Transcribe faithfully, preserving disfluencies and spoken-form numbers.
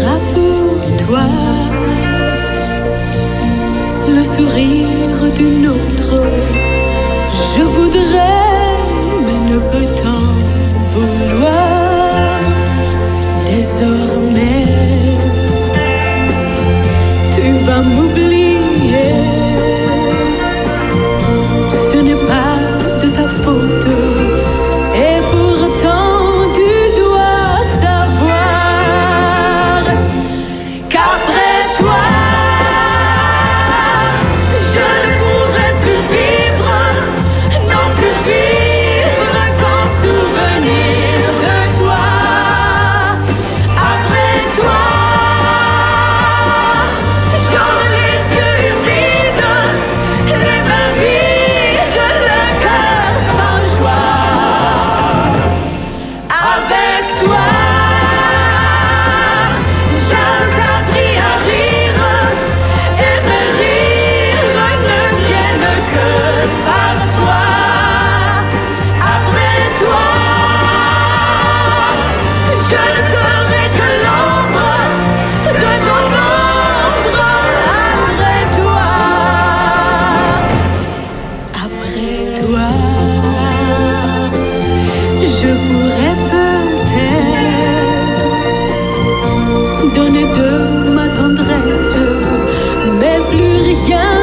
sera pour toi le sourire d'une autre. Je voudrais, mais ne peux t'en vouloir. Désormais, tu vas m'oublier. Ce n'est pas de ta faute. Et pourtant, tu dois savoir qu'après toi, je ne pourrai plus vivre, non plus vivre qu'en souvenir de toi. Après toi, j'aurai les yeux vides, les mains vides, le cœur sans joie. Avec toi, j'ai appris à rire, et mes rires ne viennent que par toi. Après toi, je ne serai que l'ombre de ton ombre. Après toi, après toi, je pourrais peut-être donner de ma tendresse, mais plus rien